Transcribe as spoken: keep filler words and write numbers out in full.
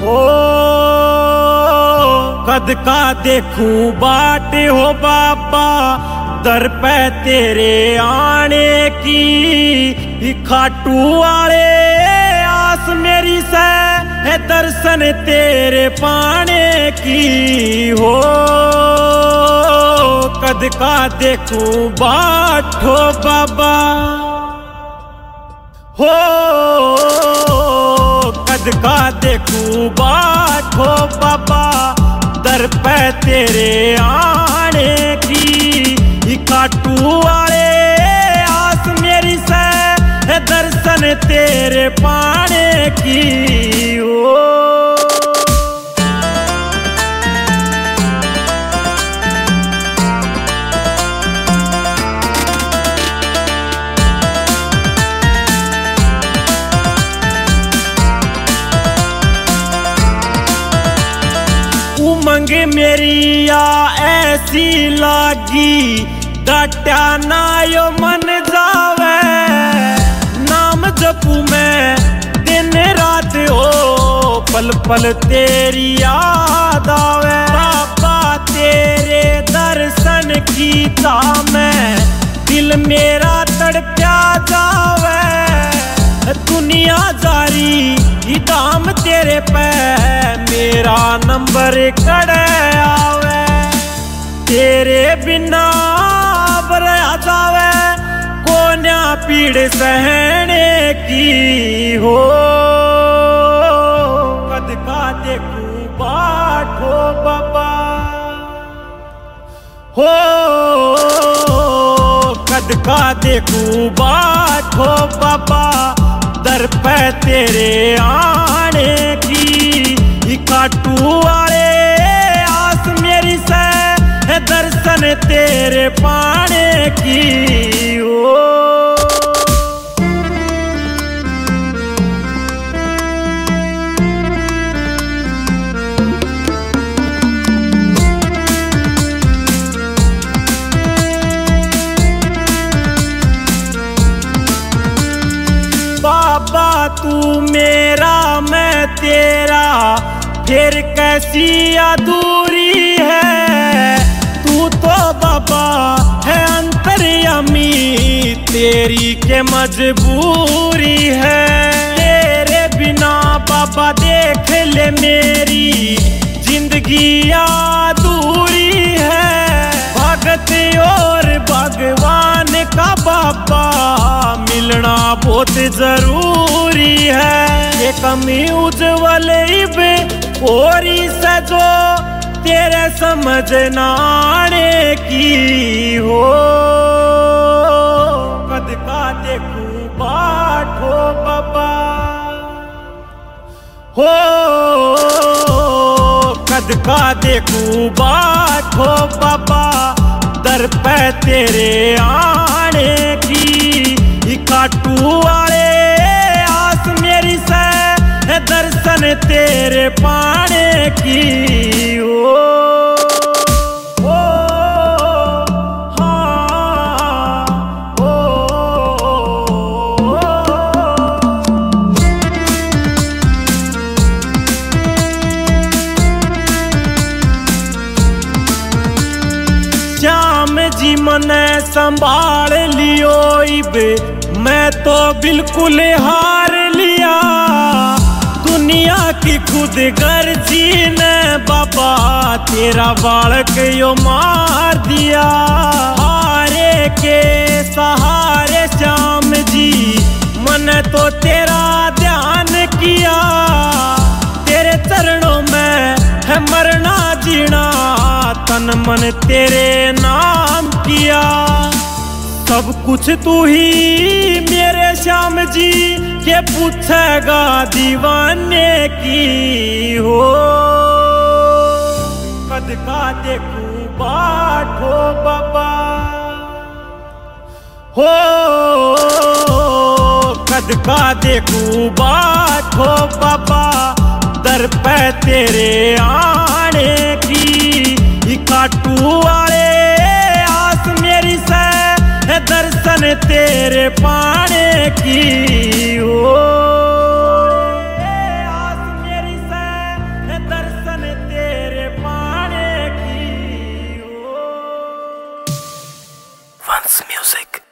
हो कद का देखूं बाट हो बाबा दर पे तेरे आने की खाटू वाले आस मेरी से है दर्शन तेरे पाने की हो कद का देखूं बाट हो बाबा हो कद का देखूं बाट हो बाबा दर पे तेरे आने की खाटू वाले आस मेरी से है दर्शन तेरे पाने की ओ उमंग मेरी या ऐसी लागी डाटा ना यो मन जावे नाम जपू मैं दिन रात हो पल पल तेरी याद आवे बाबा तेरे दर्शन की था मैं दिल मेरा तड़प्या जावे दुनिया जारी दाम तेरे पे मेरा नंबर कड़े आवे तेरे बिना बरया जावे कोन्या पीड़ सहने की हो कद का देखूं बाट हो बाबा हो कद का देखूं बाट हो बाबा दर पे तेरे आने की खाटू वाले आस मेरी से है दर्शन तेरे पाने की ओ बाबा तू मेरा मैं तेरा फिर कैसी अधूरी है तू तो बाबा है अंतर्यामी तेरी के मजबूरी है तेरे बिना बाबा देख ले मेरी जिंदगी अधूरी है भगत और भगवान का बाबा मिलना बहुत जरूरी है ये कमी उज्जवल इबे और से जो तेरे समझ ना आने की हो कद का देखूं बाट हो बाबा हो कद का देखूं बाट हो बाबा दर पे तेरे आने की खाटू वाले आस मेरी से है दर्शन तेरे पाने की ओ ओ हाँ ओ श्याम जी मने संभाल लियो इबे मैं तो बिल्कुल हार लिया दुनिया की खुद गर्जी ने बाबा तेरा बालक यो मार दिया हारे के सहारे श्याम जी मैंने तो तेरा ध्यान किया तेरे चरणों में है मरना जीना तन मन तेरे नाम किया सब कुछ तू ही मेरे श्याम जी के पूछेगा दीवाने की हो कद का देखूं बाट हो बाबा हो कद का देखूं बाट हो बाबा दर पे तेरे आने की खाटू वाले आस मेरी से है दर्शन तेरे पाने की हो आस मेरी से Music.